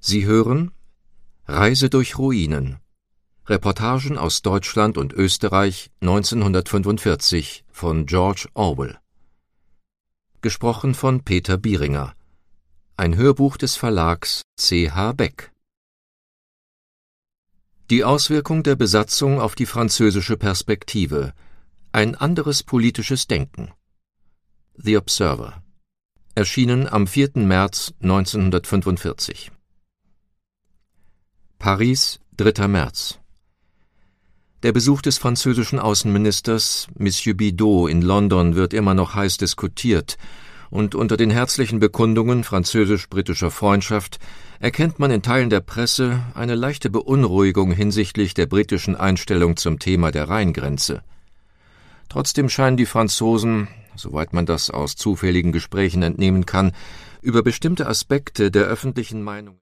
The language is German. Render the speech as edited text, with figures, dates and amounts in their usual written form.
Sie hören Reise durch Ruinen. Reportagen aus Deutschland und Österreich 1945 von George Orwell. Gesprochen von Peter Bieringer. Ein Hörbuch des Verlags C.H. Beck. Die Auswirkung der Besatzung auf die französische Perspektive. Ein anderes politisches Denken. The Observer. Erschienen am 4. März 1945. Paris, 3. März. Der Besuch des französischen Außenministers, Monsieur Bidault, in London wird immer noch heiß diskutiert, und unter den herzlichen Bekundungen französisch-britischer Freundschaft erkennt man in Teilen der Presse eine leichte Beunruhigung hinsichtlich der britischen Einstellung zum Thema der Rheingrenze. Trotzdem scheinen die Franzosen, soweit man das aus zufälligen Gesprächen entnehmen kann, über bestimmte Aspekte der öffentlichen Meinung